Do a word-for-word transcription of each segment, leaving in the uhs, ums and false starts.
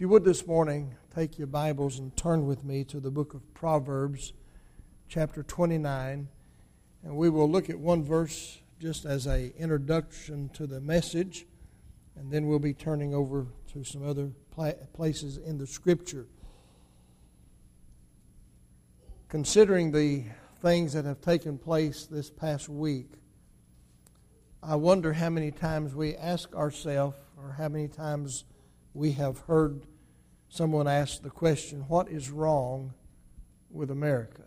you would this morning, take your Bibles and turn with me to the book of Proverbs, chapter twenty-nine. And we will look at one verse just as an introduction to the message. And then we'll be turning over to some other places in the Scripture. Considering the things that have taken place this past week, I wonder how many times we ask ourselves, or how many times we have heard someone ask the question, what is wrong with America?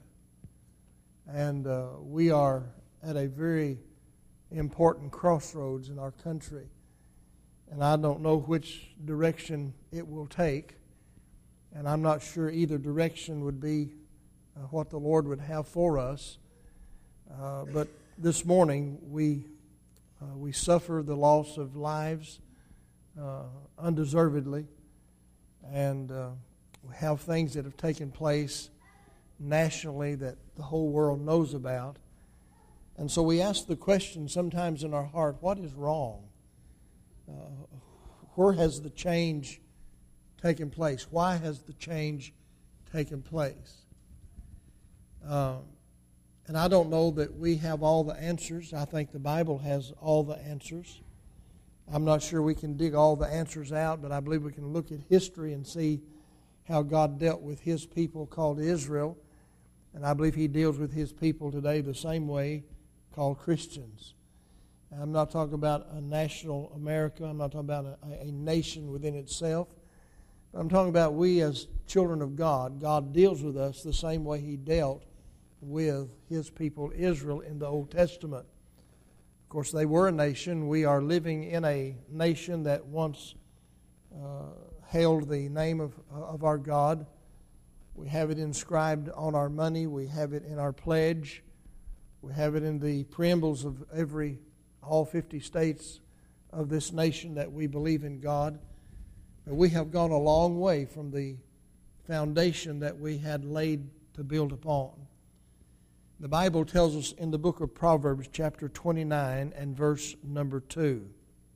And uh, we are at a very important crossroads in our country. And I don't know which direction it will take. And I'm not sure either direction would be uh, what the Lord would have for us. Uh, but this morning we uh, we suffer the loss of lives uh, undeservedly. And uh, we have things that have taken place nationally that the whole world knows about. And so we ask the question sometimes in our heart, what is wrong? Uh, where has the change taken place? Why has the change taken place? Uh, and I don't know that we have all the answers. I think the Bible has all the answers. I'm not sure we can dig all the answers out, but I believe we can look at history and see how God dealt with His people called Israel. And I believe He deals with His people today the same way, called Christians. I'm not talking about a national America. I'm not talking about a, a nation within itself. But I'm talking about we as children of God. God deals with us the same way He dealt with His people Israel in the Old Testament. Of course, they were a nation. We are living in a nation that once uh, held the name of, of our God. We have it inscribed on our money. We have it in our pledge. We have it in the preambles of every, all fifty states of this nation that we believe in God. But we have gone a long way from the foundation that we had laid to build upon. The Bible tells us in the book of Proverbs, chapter twenty-nine and verse number two,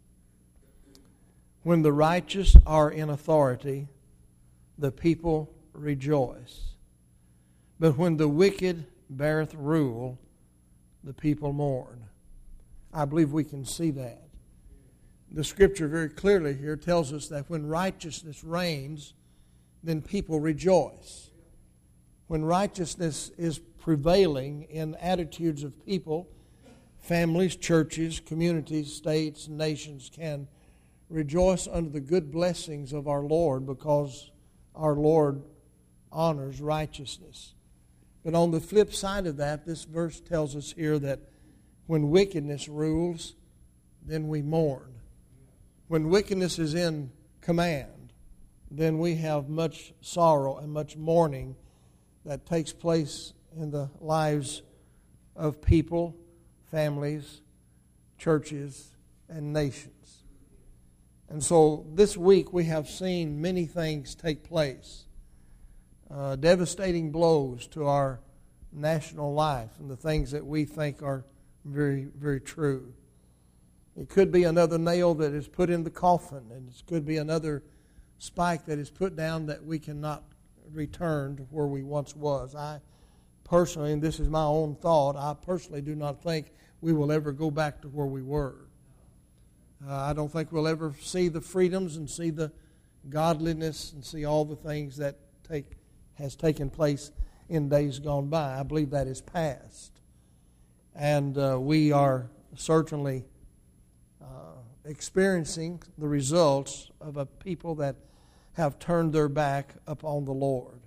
when the righteous are in authority, the people rejoice. But when the wicked beareth rule, the people mourn. I believe we can see that. The Scripture very clearly here tells us that when righteousness reigns, then people rejoice. When righteousness is prevailing in attitudes of people, families, churches, communities, states, nations can rejoice under the good blessings of our Lord because our Lord honors righteousness. But on the flip side of that, this verse tells us here that when wickedness rules, then we mourn. When wickedness is in command, then we have much sorrow and much mourning that takes place in the lives of people, families, churches, and nations. And so this week we have seen many things take place. Uh, devastating blows to our national life and the things that we think are very, very true. It could be another nail that is put in the coffin, and it could be another spike that is put down that we cannot return to where we once was. I personally, and this is my own thought, I personally do not think we will ever go back to where we were. Uh, I don't think we'll ever see the freedoms and see the godliness and see all the things that take has taken place in days gone by. I believe that is past. And uh, we are certainly uh, experiencing the results of a people that have turned their back upon the Lord.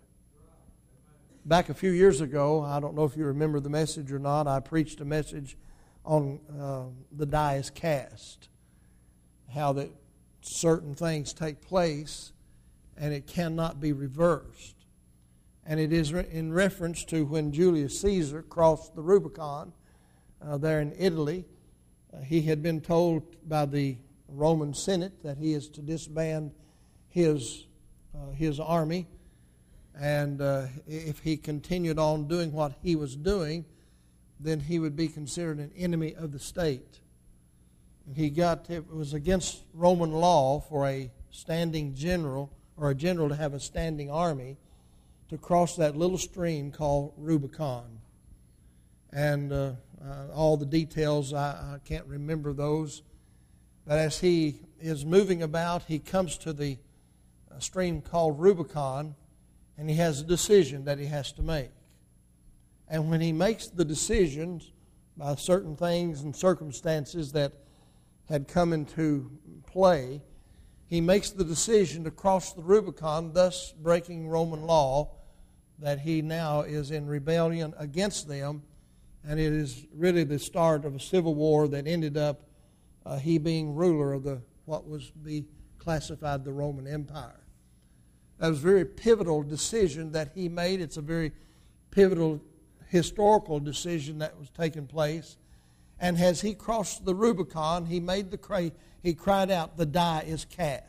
Back a few years ago, I don't know if you remember the message or not, I preached a message on uh, the die is cast. How that certain things take place and it cannot be reversed. And it is in reference to when Julius Caesar crossed the Rubicon uh, there in Italy. Uh, he had been told by the Roman Senate that he is to disband his uh, his army, and uh, if he continued on doing what he was doing, then he would be considered an enemy of the state. And he got it was against Roman law for a standing general or a general to have a standing army to cross that little stream called Rubicon. And uh, uh, all the details, I, I can't remember those. But as he is moving about, he comes to the stream called Rubicon, and he has a decision that he has to make. And when he makes the decisions by certain things and circumstances that had come into play, he makes the decision to cross the Rubicon, thus breaking Roman law, that he now is in rebellion against them, and it is really the start of a civil war that ended up uh, he being ruler of the what was be classified the Roman Empire. That was a very pivotal decision that he made. It's a very pivotal historical decision that was taking place. And as he crossed the Rubicon, he made the cry, he cried out, "The die is cast."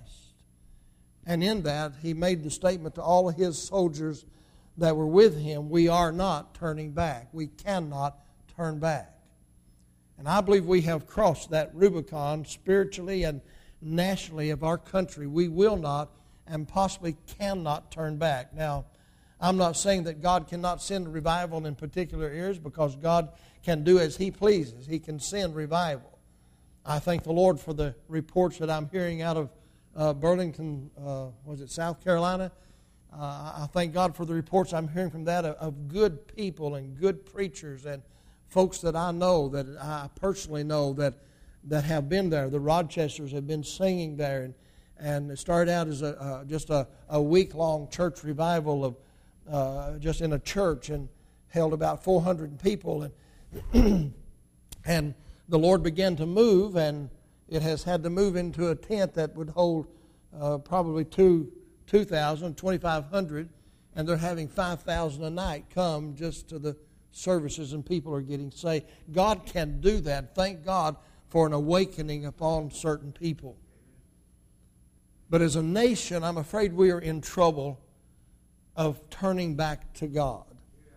And in that, he made the statement to all of his soldiers that were with him, "We are not turning back. We cannot turn back." And I believe we have crossed that Rubicon spiritually and nationally of our country. We will not and possibly cannot turn back. Now, I'm not saying that God cannot send revival in particular areas, because God can do as He pleases. He can send revival. I thank the Lord for the reports that I'm hearing out of uh, Burlington, uh, was it South Carolina? Uh, I thank God for the reports I'm hearing from that of, of good people and good preachers and folks that I know, that I personally know, that that have been there. The Rochesters have been singing there, and, and it started out as a uh, just a, a week-long church revival of uh, just in a church, and held about four hundred people, and and the Lord began to move, and it has had to move into a tent that would hold uh, probably two two thousand, twenty-five hundred, and they're having five thousand a night come just to the services, and people are getting saved. God can do that. Thank God for an awakening upon certain people. But as a nation, I'm afraid we are in trouble of turning back to God.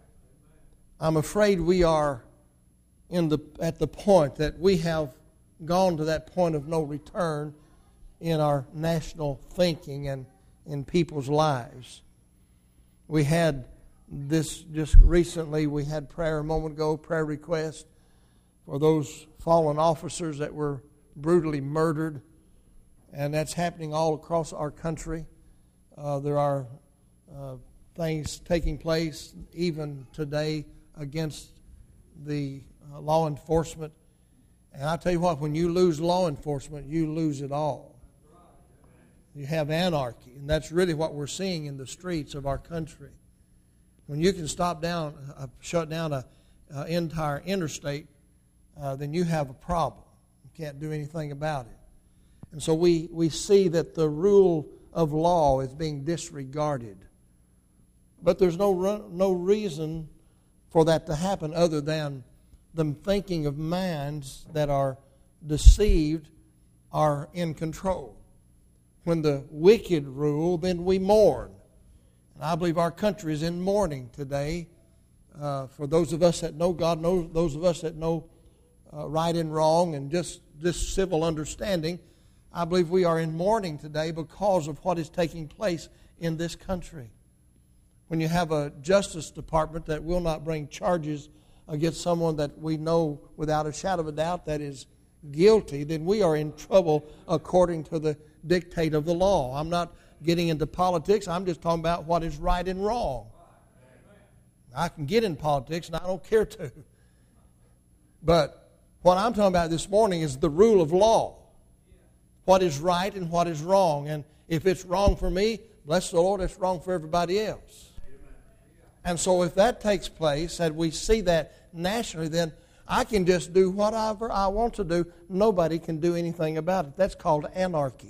I'm afraid we are in the at the point that we have gone to that point of no return in our national thinking and in people's lives. We had this just recently, we had prayer a moment ago, prayer request for those fallen officers that were brutally murdered, and that's happening all across our country. Uh, there are uh, things taking place even today against the uh, law enforcement. And I tell you what, when you lose law enforcement, you lose it all. You have anarchy, and that's really what we're seeing in the streets of our country. When you can stop down, uh, shut down an entire interstate, uh, then you have a problem. You can't do anything about it. And so we, we see that the rule of law is being disregarded. But there's no no reason for that to happen other than the thinking of minds that are deceived are in control. When the wicked rule, then we mourn. And I believe our country is in mourning today. Uh, for those of us that know God, know, those of us that know uh, right and wrong and just, just civil understanding, I believe we are in mourning today because of what is taking place in this country. When you have a Justice Department that will not bring charges against someone that we know without a shadow of a doubt that is guilty, then we are in trouble according to the dictate of the law. I'm not getting into politics. I'm just talking about what is right and wrong. I can get in politics, and I don't care to. But what I'm talking about this morning is the rule of law. What is right and what is wrong. And if it's wrong for me, bless the Lord, it's wrong for everybody else. And so if that takes place, and we see that nationally, then I can just do whatever I want to do. Nobody can do anything about it. That's called anarchy.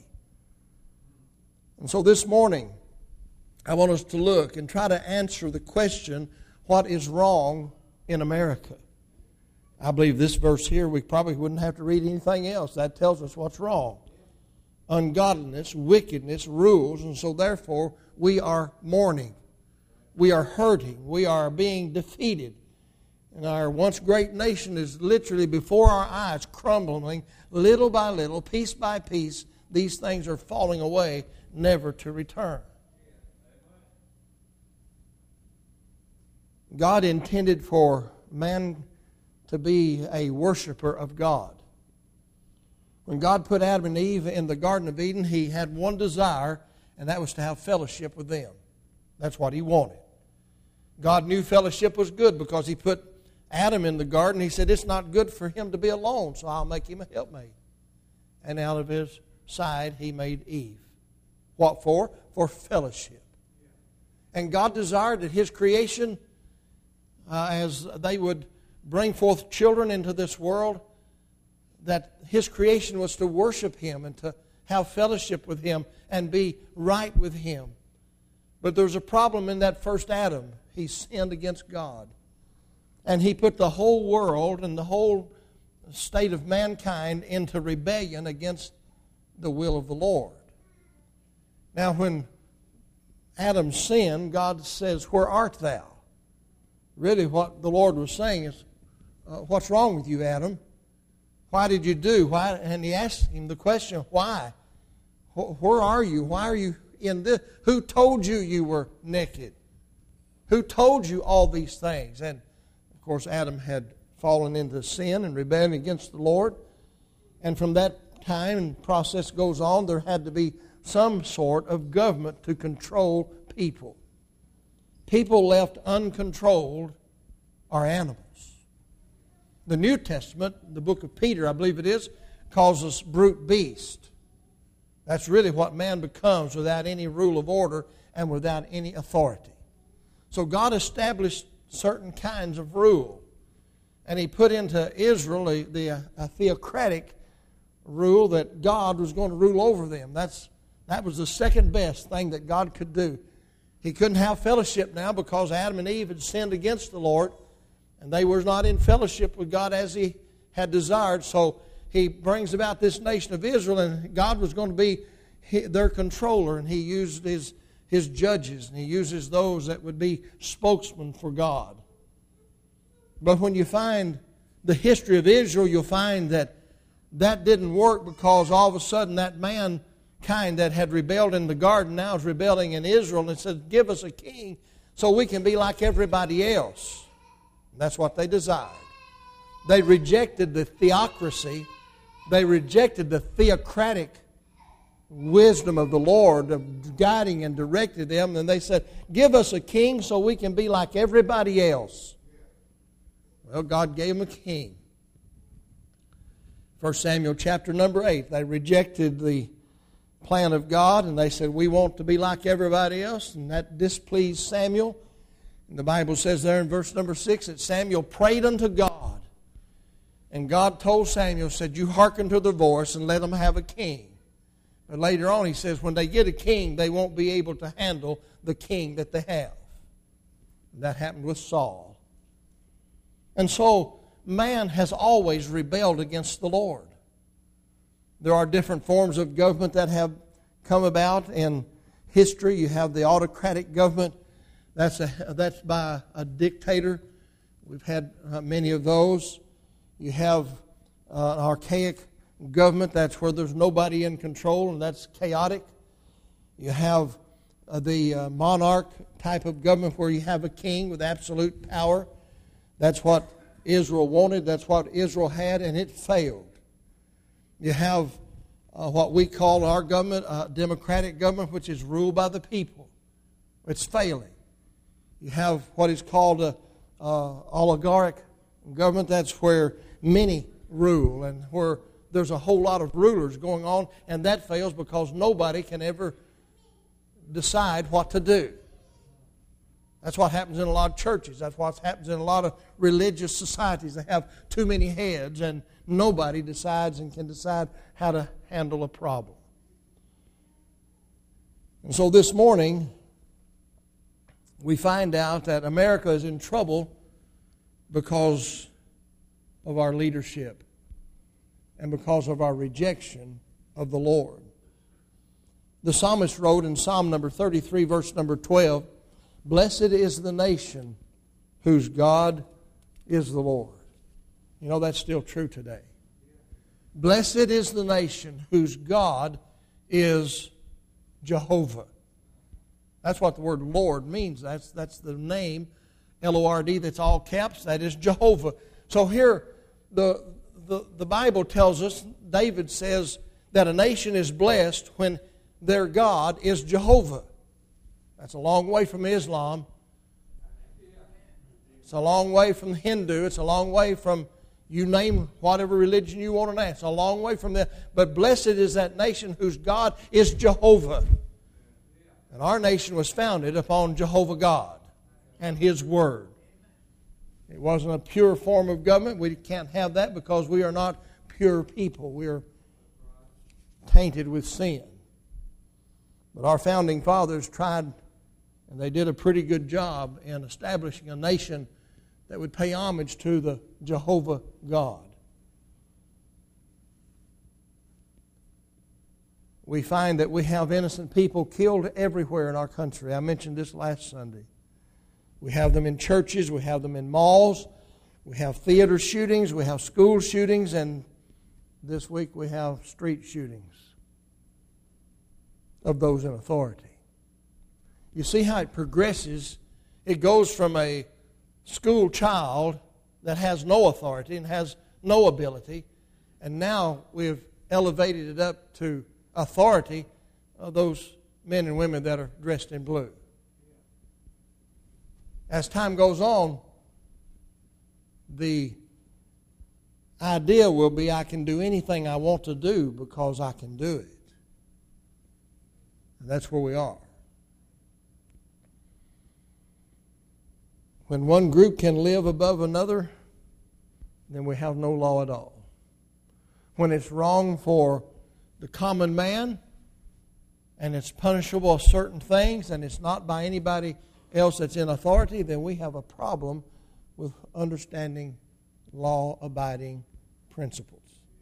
And so this morning, I want us to look and try to answer the question, what is wrong in America? I believe this verse here, we probably wouldn't have to read anything else. That tells us what's wrong. Ungodliness, wickedness, rules, and so therefore we are mourning. We are hurting. We are being defeated. And our once great nation is literally before our eyes crumbling little by little, piece by piece. These things are falling away never to return. God intended for man to be a worshiper of God. When God put Adam and Eve in the Garden of Eden, He had one desire, and that was to have fellowship with them. That's what He wanted. God knew fellowship was good because He put Adam in the garden. He said, it's not good for him to be alone, so I'll make him a helpmate. And out of his side, He made Eve. What for? For fellowship. And God desired that His creation, uh, as they would bring forth children into this world, that His creation was to worship Him and to have fellowship with Him and be right with Him. But there's a problem in that first Adam. He sinned against God. And he put the whole world and the whole state of mankind into rebellion against the will of the Lord. Now, when Adam sinned, God says, where art thou? Really, what the Lord was saying is, uh, what's wrong with you, Adam? Why did you do? Why? And He asked him the question, why? Where are you? Why are you in this? Who told you you were naked? Who told you all these things? And, of course, Adam had fallen into sin and rebellion against the Lord. And from that time, and process goes on, there had to be some sort of government to control people. People left uncontrolled are animals. The New Testament, the book of Peter, I believe it is, calls us brute beast. That's really what man becomes without any rule of order and without any authority. So God established certain kinds of rule. And He put into Israel a, the, a theocratic rule that God was going to rule over them. That's, that was the second best thing that God could do. He couldn't have fellowship now because Adam and Eve had sinned against the Lord. And they were not in fellowship with God as He had desired. So He brings about this nation of Israel, and God was going to be their controller. And He used His, his judges, and He uses those that would be spokesmen for God. But when you find the history of Israel, you'll find that that didn't work because all of a sudden that mankind that had rebelled in the garden now is rebelling in Israel and said, give us a king so we can be like everybody else. That's what they desired. They rejected the theocracy. They rejected the theocratic wisdom of the Lord of guiding and directing them. And they said, give us a king so we can be like everybody else. Well, God gave them a king. First Samuel chapter number eight. They rejected the plan of God and they said, we want to be like everybody else. And that displeased Samuel. And the Bible says there in verse number six that Samuel prayed unto God. And God told Samuel, said, you hearken to their voice and let them have a king. But later on He says, when they get a king, they won't be able to handle the king that they have. And that happened with Saul. And so man has always rebelled against the Lord. There are different forms of government that have come about in history. You have the autocratic government. That's, a, that's by a dictator. We've had uh, many of those. You have uh, an archaic government. That's where there's nobody in control, and that's chaotic. You have uh, the uh, monarch type of government where you have a king with absolute power. That's what Israel wanted. That's what Israel had, and it failed. You have uh, what we call our government, a democratic government, which is ruled by the people. It's failing. You have what is called a uh, oligarch government. That's where many rule and where there's a whole lot of rulers going on, and that fails because nobody can ever decide what to do. That's what happens in a lot of churches. That's what happens in a lot of religious societies. They have too many heads, and nobody decides and can decide how to handle a problem. And so this morning, we find out that America is in trouble because of our leadership and because of our rejection of the Lord. The psalmist wrote in Psalm number thirty-three, verse number twelve, blessed is the nation whose God is the Lord. You know, that's still true today. Blessed is the nation whose God is Jehovah. That's what the word Lord means. That's, that's the name, L O R D, that's all caps. That is Jehovah. So here, the, the, the Bible tells us, David says that a nation is blessed when their God is Jehovah. That's a long way from Islam. It's a long way from Hindu. It's a long way from, you name whatever religion you want to name. It's a long way from that. But blessed is that nation whose God is Jehovah. And our nation was founded upon Jehovah God and His Word. It wasn't a pure form of government. We can't have that because we are not pure people. We are tainted with sin. But our founding fathers tried, and they did a pretty good job in establishing a nation that would pay homage to the Jehovah God. We find that we have innocent people killed everywhere in our country. I mentioned this last Sunday. We have them in churches, we have them in malls, we have theater shootings, we have school shootings, and this week we have street shootings of those in authority. You see how it progresses. It goes from a school child that has no authority and has no ability, and now we've elevated it up to authority of those men and women that are dressed in blue. As time goes on, the idea will be I can do anything I want to do because I can do it. And that's where we are. When one group can live above another, then we have no law at all. When it's wrong for the common man, and it's punishable of certain things, and it's not by anybody else that's in authority, then we have a problem with understanding law-abiding principles.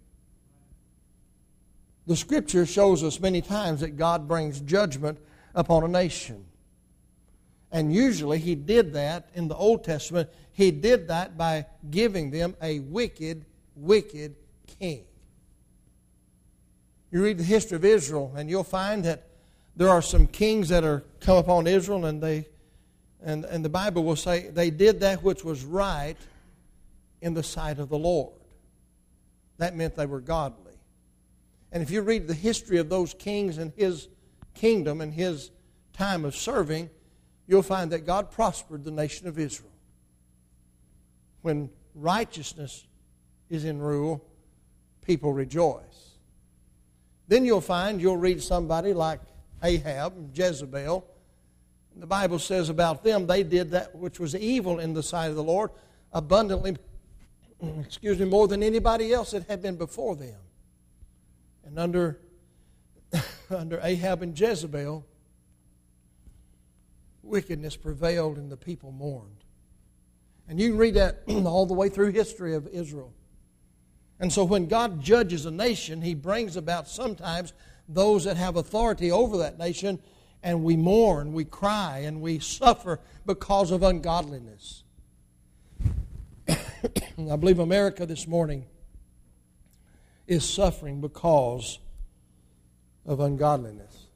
The Scripture shows us many times that God brings judgment upon a nation. And usually He did that in the Old Testament. He did that by giving them a wicked, wicked king. You read the history of Israel, and you'll find that there are some kings that are come upon Israel, and they, and, and the Bible will say they did that which was right in the sight of the Lord. That meant they were godly. And if you read the history of those kings and His kingdom and His time of serving, you'll find that God prospered the nation of Israel. When righteousness is in rule, people rejoice. Then you'll find, you'll read somebody like Ahab and Jezebel. The Bible says about them, they did that which was evil in the sight of the Lord abundantly, excuse me, more than anybody else that had been before them. And under, under Ahab and Jezebel, wickedness prevailed and the people mourned. And you can read that all the way through history of Israel. And so when God judges a nation, He brings about sometimes those that have authority over that nation, and we mourn, we cry, and we suffer because of ungodliness. I believe America this morning is suffering because of ungodliness.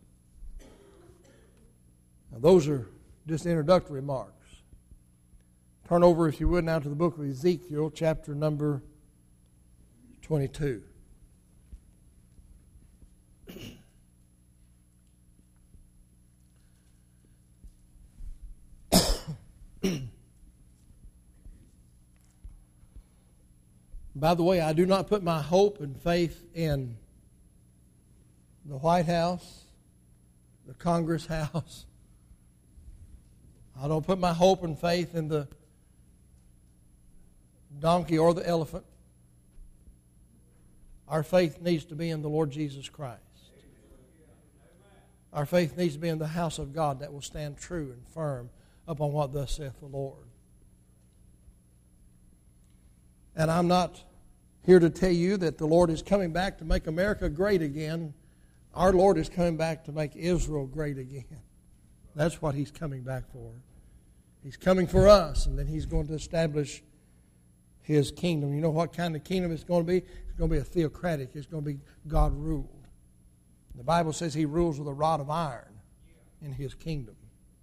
Now, those are just introductory remarks. Turn over, if you would, now to the book of Ezekiel, chapter number twenty-two. By the way, I do not put my hope and faith in the White House, the Congress House. I don't put my hope and faith in the donkey or the elephant. Our faith needs to be in the Lord Jesus Christ. Our faith needs to be in the house of God that will stand true and firm upon what thus saith the Lord. And I'm not here to tell you that the Lord is coming back to make America great again. Our Lord is coming back to make Israel great again. That's what He's coming back for. He's coming for us, and then He's going to establish His kingdom. You know what kind of kingdom it's going to be? It's going to be a theocratic. It's going to be God-ruled. The Bible says He rules with a rod of iron in His kingdom.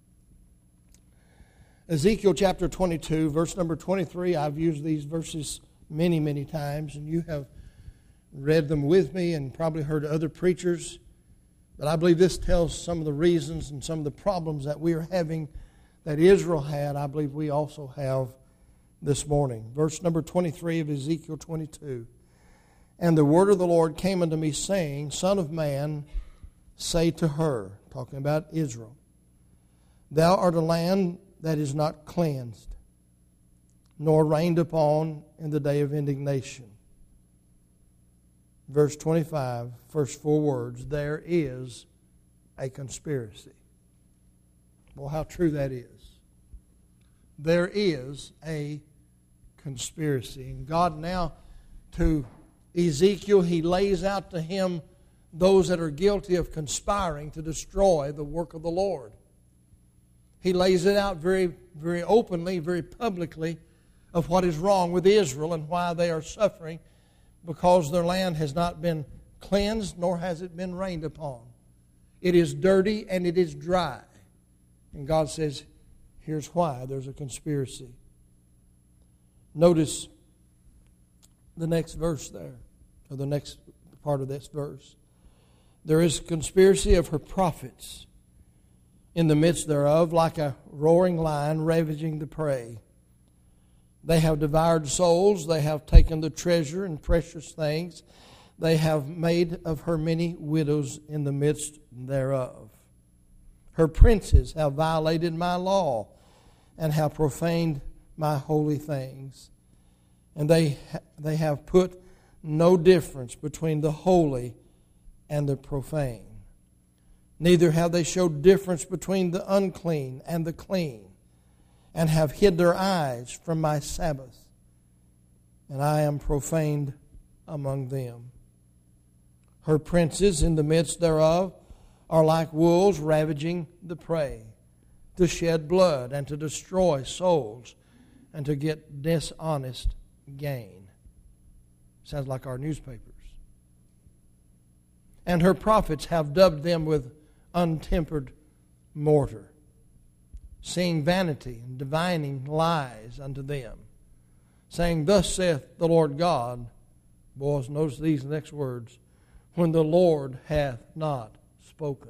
Ezekiel chapter twenty-two, verse number twenty-three. I've used these verses many, many times, and you have read them with me and probably heard other preachers. But I believe this tells some of the reasons and some of the problems that we are having that Israel had, I believe we also have this morning. Verse number twenty-three of Ezekiel twenty-two. And the word of the Lord came unto me, saying, Son of man, say to her, talking about Israel, Thou art a land that is not cleansed, nor rained upon in the day of indignation. Verse twenty-five, first four words, there is a conspiracy. Well, how true that is. There is a conspiracy. And God now, to Ezekiel, He lays out to him those that are guilty of conspiring to destroy the work of the Lord. He lays it out very, very openly, very publicly, of what is wrong with Israel and why they are suffering, because their land has not been cleansed, nor has it been rained upon. It is dirty and it is dry. And God says, here's why there's a conspiracy. Notice the next verse there, or the next part of this verse. There is a conspiracy of her prophets in the midst thereof, like a roaring lion ravaging the prey. They have devoured souls, they have taken the treasure and precious things, they have made of her many widows in the midst thereof. Her princes have violated my law, and have profaned my holy things. And they they have put no difference between the holy and the profane. Neither have they showed difference between the unclean and the clean, and have hid their eyes from my Sabbath, and I am profaned among them. Her princes in the midst thereof are like wolves ravaging the prey, to shed blood and to destroy souls and to get dishonest gain. Sounds like our newspapers. And her prophets have dubbed them with untempered mortar, seeing vanity and divining lies unto them, saying, Thus saith the Lord God. Boys, notice these next words. When the Lord hath not spoken.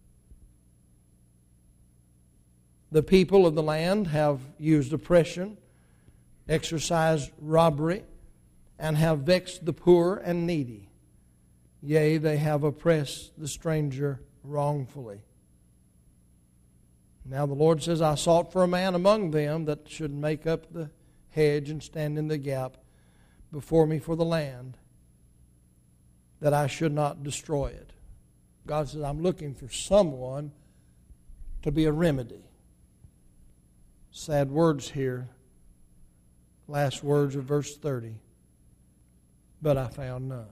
The people of the land have used oppression, exercised robbery, and have vexed the poor and needy. Yea, they have oppressed the stranger wrongfully. Now the Lord says, I sought for a man among them that should make up the hedge and stand in the gap before me for the land, that I should not destroy it. God says, I'm looking for someone to be a remedy. Sad words here. Last words of verse thirty. But I found none.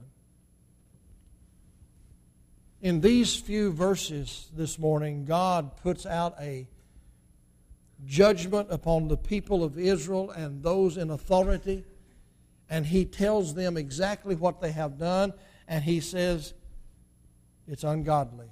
In these few verses this morning, God puts out a judgment upon the people of Israel and those in authority, and He tells them exactly what they have done, and He says it's ungodly.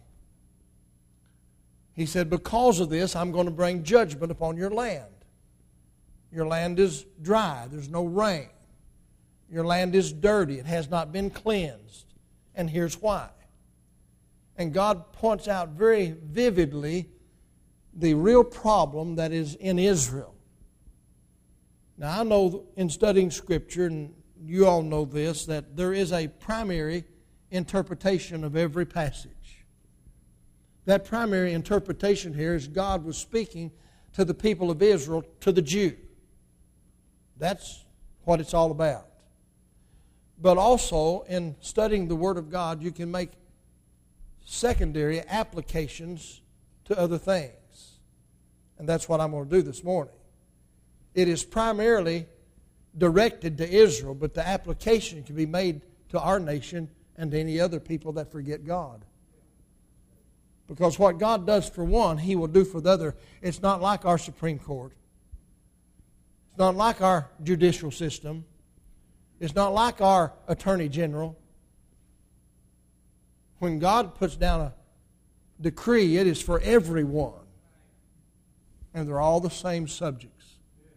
He said, because of this, I'm going to bring judgment upon your land. Your land is dry. There's no rain. Your land is dirty. It has not been cleansed. And here's why. And God points out very vividly the real problem that is in Israel. Now, I know in studying Scripture, and you all know this, that there is a primary interpretation of every passage. That primary interpretation here is God was speaking to the people of Israel, to the Jew. That's what it's all about. But also, in studying the Word of God, you can make secondary applications to other things. And that's what I'm going to do this morning. It is primarily directed to Israel, but the application can be made to our nation and to any other people that forget God. Because what God does for one, He will do for the other. It's not like our Supreme Court. It's not like our judicial system. It's not like our Attorney General. when God puts down a decree, it is for everyone. And they're all the same subjects.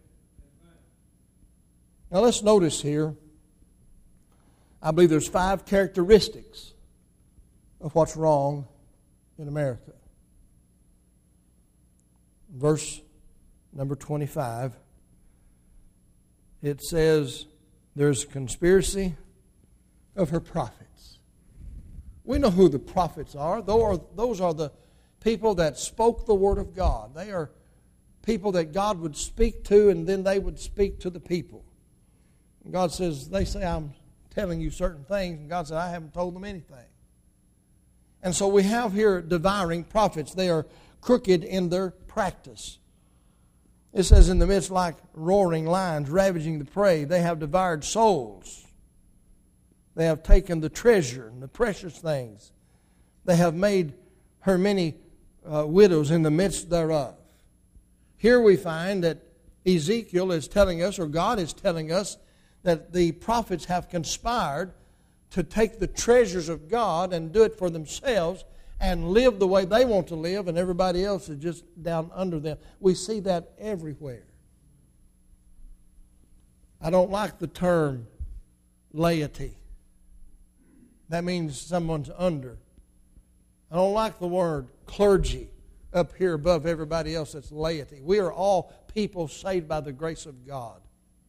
Now let's notice here, I believe there's five characteristics of what's wrong in America. Verse number twenty-five, it says, there's a conspiracy of her prophets. We know who the prophets are. Those are the people that spoke the Word of God. They are people that God would speak to, and then they would speak to the people. And God says, they say, I'm telling you certain things, and God said, I haven't told them anything. And so we have here devouring prophets. They are crooked in their practice. It says, in the midst like roaring lions, ravaging the prey, they have devoured souls. They have taken the treasure and the precious things. They have made her many uh, widows in the midst thereof. Here we find that Ezekiel is telling us, or God is telling us, that the prophets have conspired to take the treasures of God and do it for themselves and live the way they want to live, and everybody else is just down under them. We see that everywhere. I don't like the term laity. That means someone's under. I don't like the word clergy up here above everybody else that's laity. We are all people saved by the grace of God.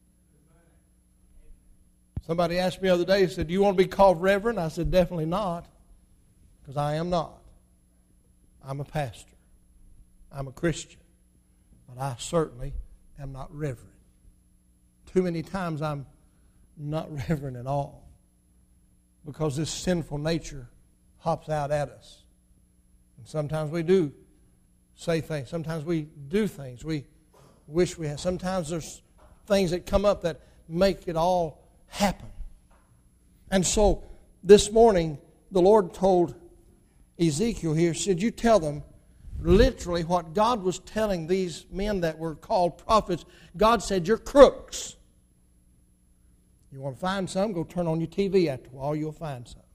Somebody asked me the other day, he said, do you want to be called reverend? I said, definitely not, because I am not. I'm a pastor. I'm a Christian. But I certainly am not reverend. Too many times I'm not reverend at all, because this sinful nature hops out at us. And sometimes we do say things. Sometimes we do things we wish we had. Sometimes there's things that come up that make it all happen. And so this morning the Lord told Ezekiel here, said, you tell them literally what God was telling these men that were called prophets. God said, you're crooks. You want to find some? Go turn on your T V after a while, you'll find some.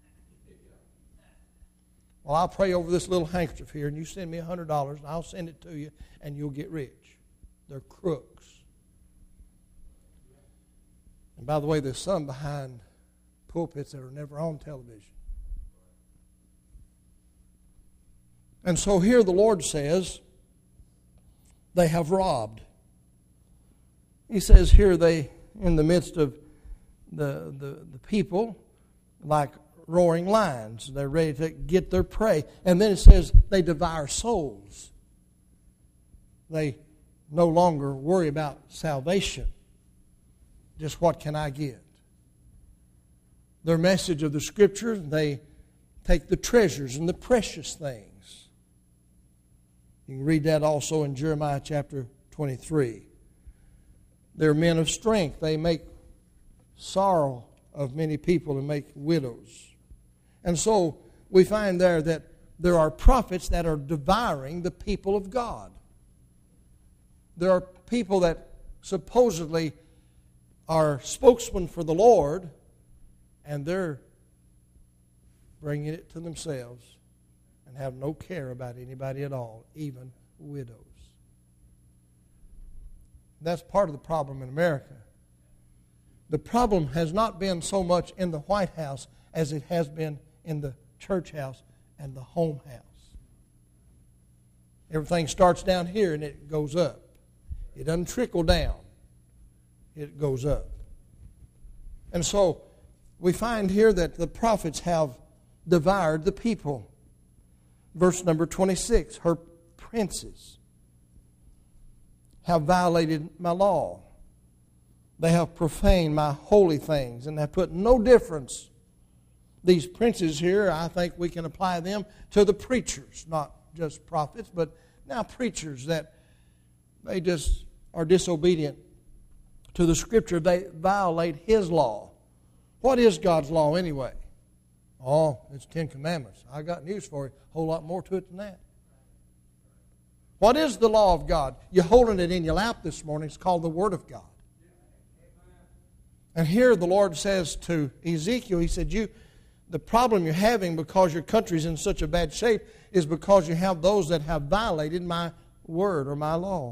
Well, I'll pray over this little handkerchief here, and you send me one hundred dollars, and I'll send it to you, and you'll get rich. They're crooks. And by the way, there's some behind pulpits that are never on television. And so here the Lord says, they have robbed. He says here they, in the midst of the, the, the people, like roaring lions, they're ready to get their prey. And then it says they devour souls. They no longer worry about salvation. Just what can I get? Their message of the Scripture, they take the treasures and the precious things. You can read that also in Jeremiah chapter twenty-three. They're men of strength. They make sorrow of many people and make widows. And so we find there that there are prophets that are devouring the people of God. There are people that supposedly are spokesmen for the Lord, and they're bringing it to themselves and have no care about anybody at all, even widows. That's part of the problem in America. The problem has not been so much in the White House as it has been in the church house and the home house. Everything starts down here and it goes up. It doesn't trickle down. It goes up. And so we find here that the prophets have devoured the people. Verse number twenty-six, her princes have violated my law. They have profaned my holy things and have put no difference. These princes here, I think we can apply them to the preachers, not just prophets, but now preachers that they just are disobedient to the Scripture. They violate His law. What is God's law anyway? Oh, it's Ten Commandments. I got news for you. A whole lot more to it than that. What is the law of God? You're holding it in your lap this morning. It's called the Word of God. And here the Lord says to Ezekiel, He said, you, The problem you're having because your country's in such a bad shape is because you have those that have violated my word or my law.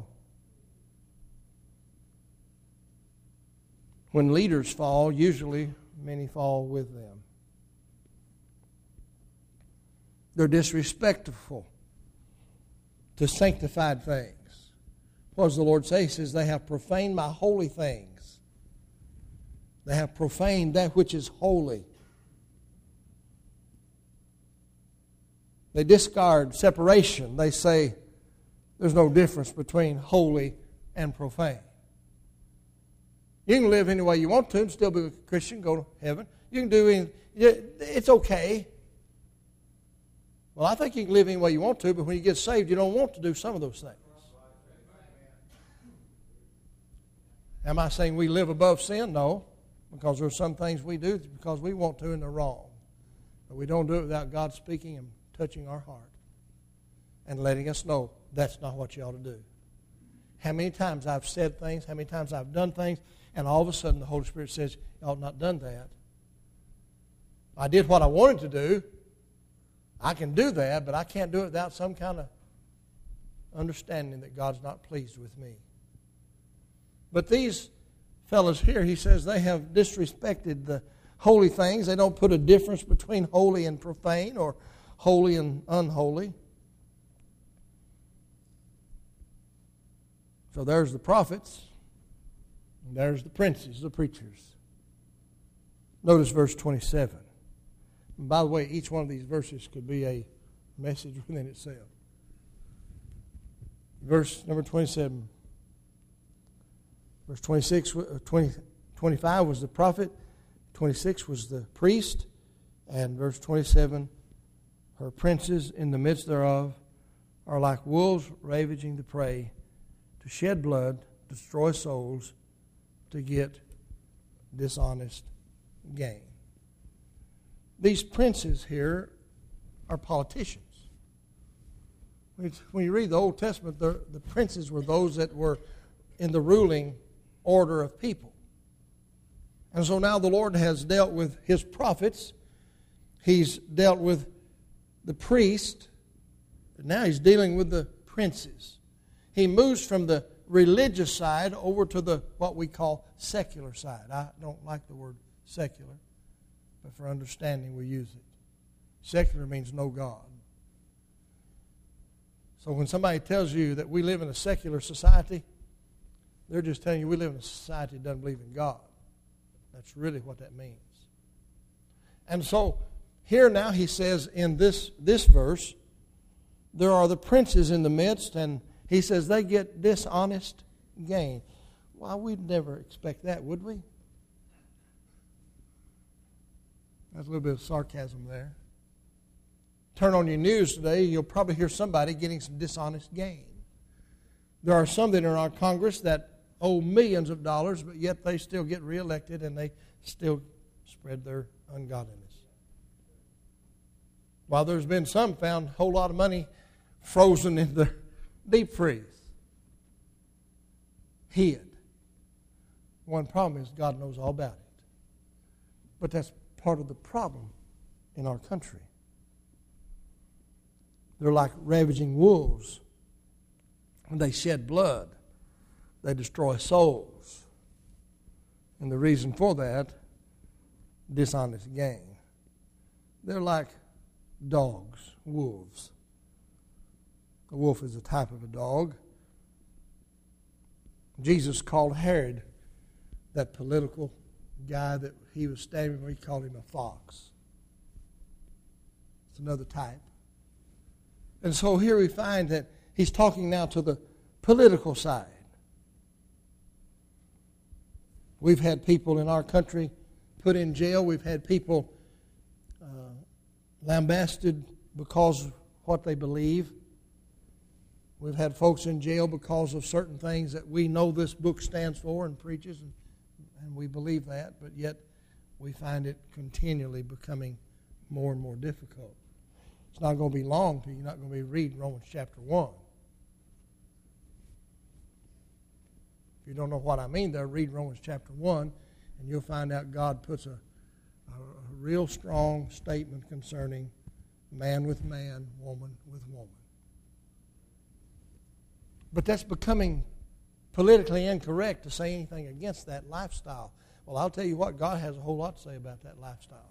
When leaders fall, usually many fall with them. They're disrespectful to sanctified things. What does the Lord say? He says, they have profaned my holy things. They have profaned that which is holy. They discard separation. They say there's no difference between holy and profane. You can live any way you want to and still be a Christian, go to heaven. You can do anything. It's okay. Well, I think you can live any way you want to, but when you get saved, you don't want to do some of those things. Am I saying we live above sin? No, because there are some things we do because we want to and they're wrong. But we don't do it without God speaking and touching our heart and letting us know that's not what you ought to do. How many times I've said things, how many times I've done things, and all of a sudden the Holy Spirit says, you ought not have done that. I did what I wanted to do. I can do that, but I can't do it without some kind of understanding that God's not pleased with me. But these fellows here, he says, they have disrespected the holy things. They don't put a difference between holy and profane or holy and unholy. So there's the prophets, and there's the princes, the preachers. Notice verse twenty-seven. And by the way, each one of these verses could be a message within itself. Verse number twenty-seven. Verse twenty-six, twenty, twenty-five was the prophet, twenty-six was the priest, and verse twenty-seven, her princes in the midst thereof are like wolves ravaging the prey, to shed blood, destroy souls, to get dishonest gain. These princes here are politicians. When you read the Old Testament, the, the princes were those that were in the ruling order of people. And so now the Lord has dealt with His prophets. He's dealt with the priest. And now He's dealing with the princes. He moves from the religious side over to the what we call secular side. I don't like the word secular, but for understanding we use it. Secular means no God. So when somebody tells you that we live in a secular society, they're just telling you we live in a society that doesn't believe in God. That's really what that means. And so here now he says in this, this verse, there are the princes in the midst, and he says they get dishonest gain. Well, we'd never expect that, would we? That's a little bit of sarcasm there. Turn on your news today, you'll probably hear somebody getting some dishonest gain. There are some that are in our Congress that owe millions of dollars, but yet they still get reelected and they still spread their ungodliness. While there's been some found a whole lot of money frozen in the deep freeze. Hid. One problem is God knows all about it. But that's part of the problem in our country. They're like ravaging wolves. When they shed blood, they destroy souls. And the reason for that, dishonest gain. They're like dogs, wolves. A wolf is a type of a dog. Jesus called Herod, that political guy that he was standing where, he called him a fox. It's another type. And so here we find that he's talking now to the political side. We've had people in our country put in jail. We've had people uh, lambasted because of what they believe. We've had folks in jail because of certain things that we know this book stands for and preaches, and, and we believe that, but yet we find it continually becoming more and more difficult. It's not going to be long till you're not going to be reading Romans chapter one. If you don't know what I mean there, read Romans chapter one, and you'll find out God puts a, a real strong statement concerning man with man, woman with woman. But that's becoming politically incorrect to say anything against that lifestyle. Well, I'll tell you what, God has a whole lot to say about that lifestyle.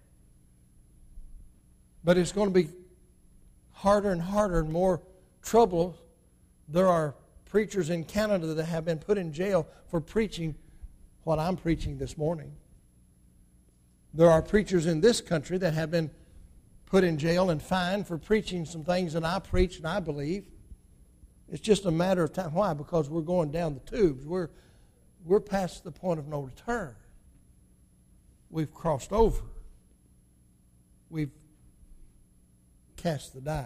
But it's going to be harder and harder and more trouble. There are preachers in Canada that have been put in jail for preaching what I'm preaching this morning. There are preachers in this country that have been put in jail and fined for preaching some things that I preach and I believe. It's just a matter of time. Why? Because we're going down the tubes. We're, we're past the point of no return. We've crossed over. We've cast the die.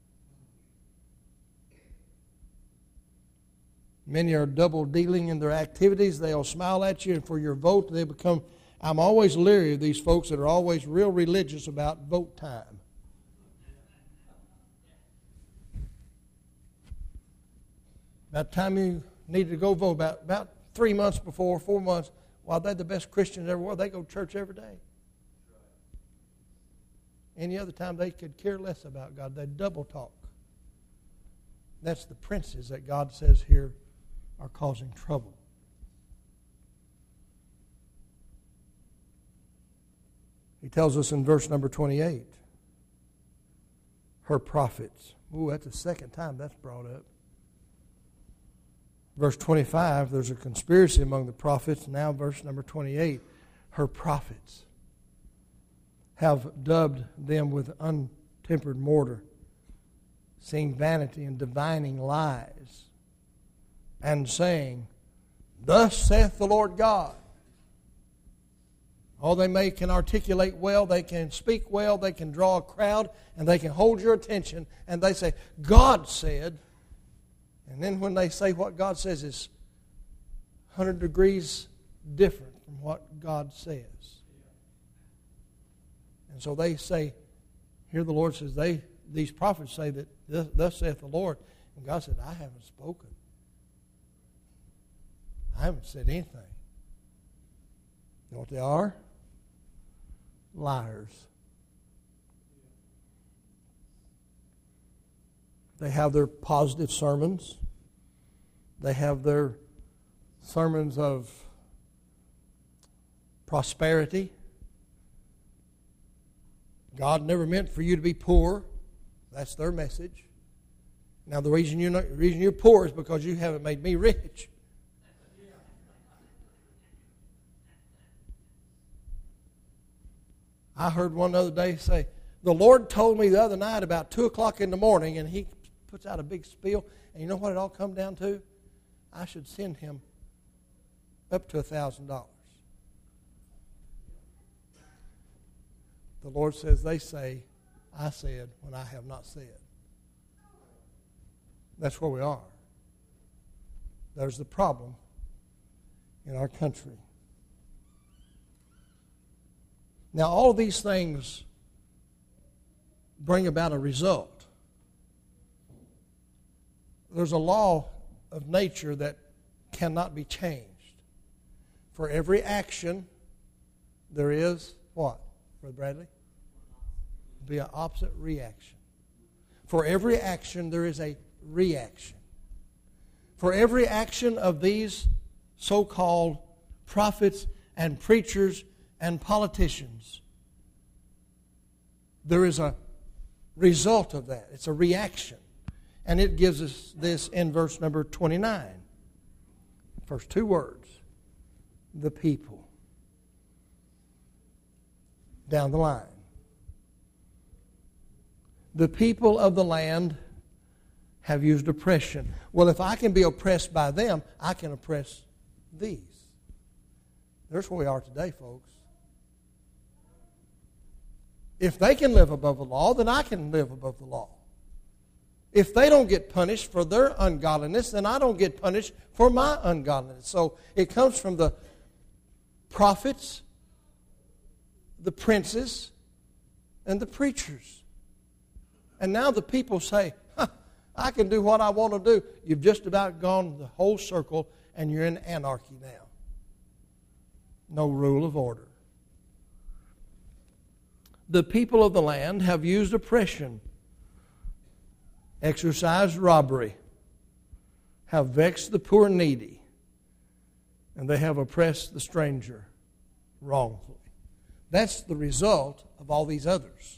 Many are double dealing in their activities. They'll smile at you, and for your vote, they become. I'm always leery of these folks that are always real religious about vote time. About the time you need to go vote, about, about three months before, four months, while they're the best Christians ever were, they go to church every day. Any other time they could care less about God. They double talk. That's the princes that God says here are causing trouble. He tells us in verse number twenty-eight, her prophets. Ooh, that's the second time that's brought up. Verse twenty-five, there's a conspiracy among the prophets. Now verse number twenty-eight, her prophets have dubbed them with untempered mortar, seeing vanity and divining lies, and saying, thus saith the Lord God. Oh, they may can articulate well, they can speak well, they can draw a crowd, and they can hold your attention, and they say, God said. And then when they say what God says is one hundred degrees different from what God says. And so they say, here the Lord says, they these prophets say that thus, thus saith the Lord. And God said, I haven't spoken. I haven't said anything. You know what they are? Liars. They have their positive sermons. They have their sermons of prosperity. God never meant for you to be poor. That's their message. Now the reason you're not, the reason you're poor is because you haven't made me rich. I heard one the other day say, the Lord told me the other night about two o'clock in the morning, and he puts out a big spiel, and you know what it all come down to? I should send him up to a thousand dollars. The Lord says, they say, I said when I have not said. That's where we are. There's the problem in our country. Now, all of these things bring about a result. There's a law of nature that cannot be changed. For every action, there is what, Brother Bradley? Be an opposite reaction. For every action, there is a reaction. For every action of these so-called prophets and preachers and politicians, there is a result of that. It's a reaction. And it gives us this in verse number twenty-nine. First two words. The people. Down the line. The people of the land have used oppression. Well, if I can be oppressed by them, I can oppress these. There's where we are today, folks. If they can live above the law, then I can live above the law. If they don't get punished for their ungodliness, then I don't get punished for my ungodliness. So it comes from the prophets, the princes, and the preachers. And now the people say, huh, I can do what I want to do. You've just about gone the whole circle and you're in anarchy now. No rule of order. The people of the land have used oppression, exercised robbery, have vexed the poor and needy, and they have oppressed the stranger wrongfully. That's the result of all these others.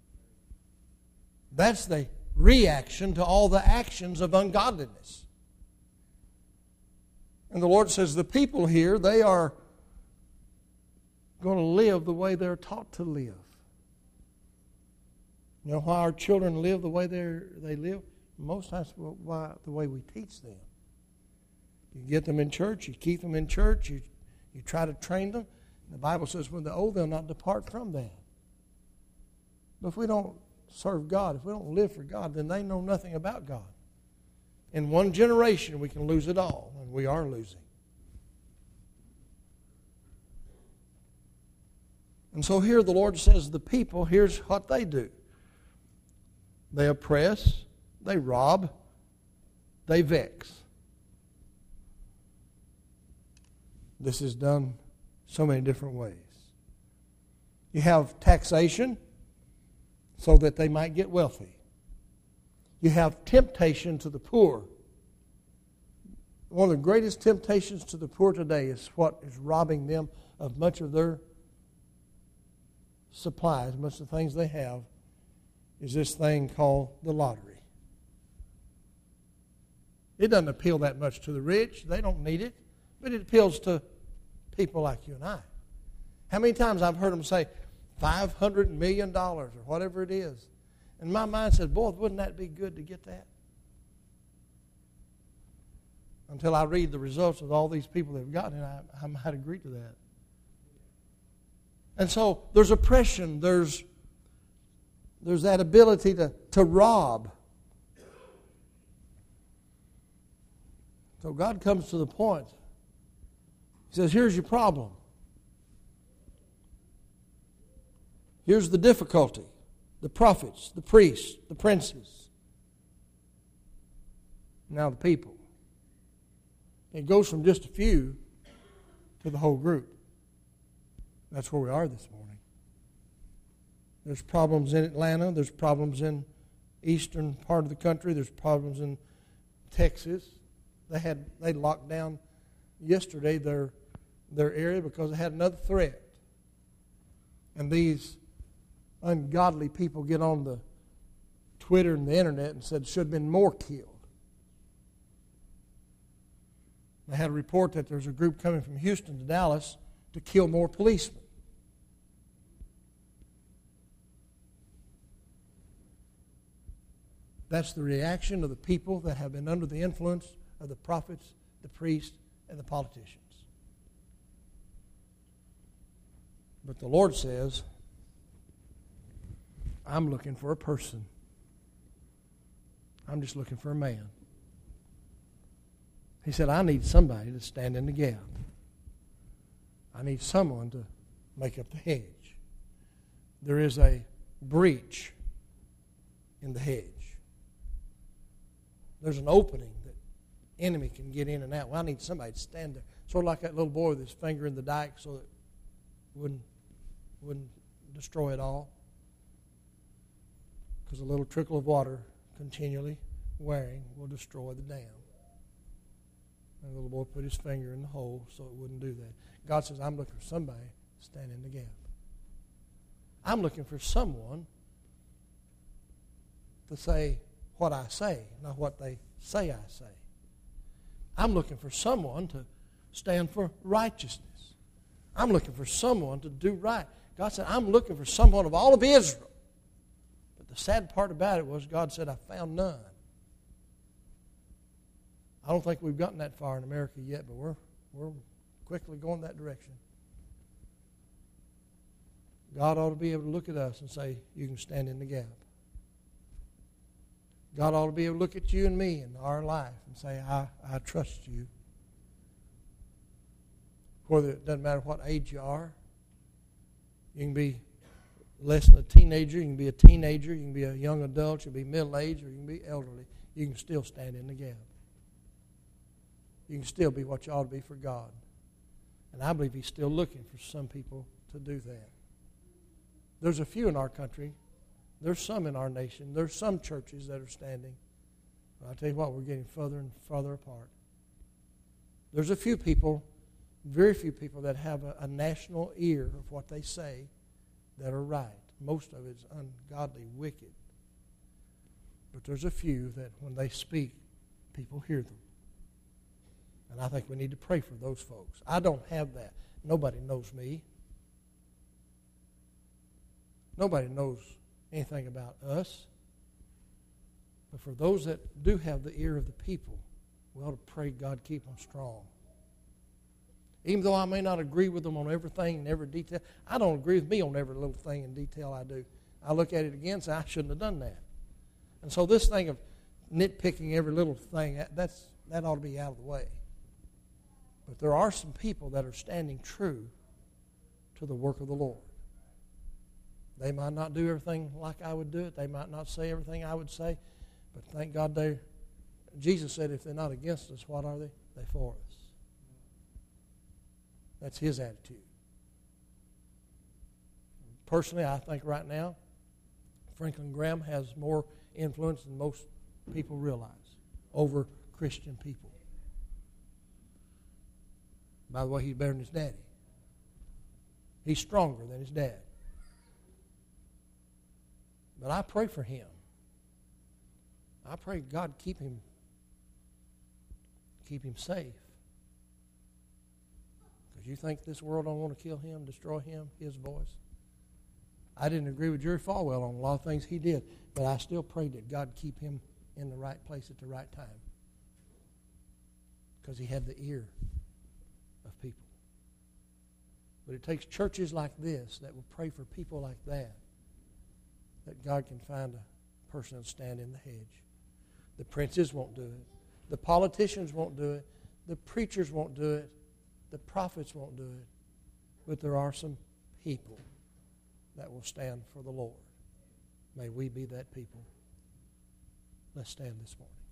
That's the reaction to all the actions of ungodliness. And the Lord says the people here, they are going to live the way they're taught to live. You know why our children live the way they they live? Most times why the way we teach them. You get them in church, you keep them in church, you, you try to train them. The Bible says when they're old, they'll not depart from that. But if we don't serve God, if we don't live for God, then they know nothing about God. In one generation, we can lose it all, and we are losing. And so here the Lord says the people, here's what they do. They oppress, they rob, they vex. This is done so many different ways. You have taxation so that they might get wealthy. You have temptation to the poor. One of the greatest temptations to the poor today is what is robbing them of much of their supplies, much of the things they have, is this thing called the lottery. It doesn't appeal that much to the rich. They don't need it. But it appeals to people like you and I. How many times I've heard them say five hundred million dollars or whatever it is. And my mind said, boy, wouldn't that be good to get that? Until I read the results of all these people that have gotten it, I, I might agree to that. And so there's oppression, there's, there's that ability to, to rob. So God comes to the point. He says, here's your problem. Here's the difficulty. The prophets, the priests, the princes. Now the people. It goes from just a few to the whole group. That's where we are this morning. There's problems in Atlanta. There's problems in eastern part of the country. There's problems in Texas. They had they locked down yesterday their their area because they had another threat. And these ungodly people get on the Twitter and the internet and said should have been more killed. They had a report that there's a group coming from Houston to Dallas to kill more policemen. That's the reaction of the people that have been under the influence of the prophets, the priests, and the politicians. But the Lord says, I'm looking for a person. I'm just looking for a man. He said, I need somebody to stand in the gap. I need someone to make up the hedge. There is a breach in the hedge. There's an opening that enemy can get in and out. Well, I need somebody to stand there. Sort of like that little boy with his finger in the dike so that it wouldn't, wouldn't destroy it all. Because a little trickle of water continually wearing will destroy the dam. And the little boy put his finger in the hole so it wouldn't do that. God says, I'm looking for somebody to stand in the gap. I'm looking for someone to say what I say, not what they say I say. I'm looking for someone to stand for righteousness. I'm looking for someone to do right. God said, I'm looking for someone of all of Israel. But the sad part about it was God said, I found none. I don't think we've gotten that far in America yet, but we're we're quickly going that direction. God ought to be able to look at us and say, you can stand in the gap. God ought to be able to look at you and me in our life and say, I, I trust you. Whether it doesn't matter what age you are. You can be less than a teenager, you can be a teenager, you can be a young adult, you can be middle-aged, or you can be elderly. You can still stand in the gap. You can still be what you ought to be for God. And I believe He's still looking for some people to do that. There's a few in our country. There's some in our nation. There's some churches that are standing. But I tell you what, we're getting further and further apart. There's a few people, very few people, that have a, a national ear of what they say that are right. Most of it is ungodly, wicked. But there's a few that when they speak, people hear them. And I think we need to pray for those folks. I don't have that. Nobody knows me. Nobody knows anything about us. But for those that do have the ear of the people, we ought to pray God keep them strong. Even though I may not agree with them on everything and every detail, I don't agree with me on every little thing and detail I do. I look at it again and say, I shouldn't have done that. And so this thing of nitpicking every little thing, that's, that ought to be out of the way. But there are some people that are standing true to the work of the Lord. They might not do everything like I would do it. They might not say everything I would say. But thank God they, Jesus said if they're not against us, what are they? They're for us. That's his attitude. Personally, I think right now, Franklin Graham has more influence than most people realize over Christian people. By the way, he's better than his daddy. He's stronger than his dad. But I pray for him. I pray God keep him, keep him safe. Because you think this world don't want to kill him, destroy him, his voice. I didn't agree with Jerry Falwell on a lot of things he did, but I still prayed that God keep him in the right place at the right time. Because he had the ear of people. But it takes churches like this that will pray for people like that, that God can find a person to stand in the hedge. The princes won't do it. The politicians won't do it. The preachers won't do it. The prophets won't do it. But there are some people that will stand for the Lord. May we be that people. Let's stand this morning.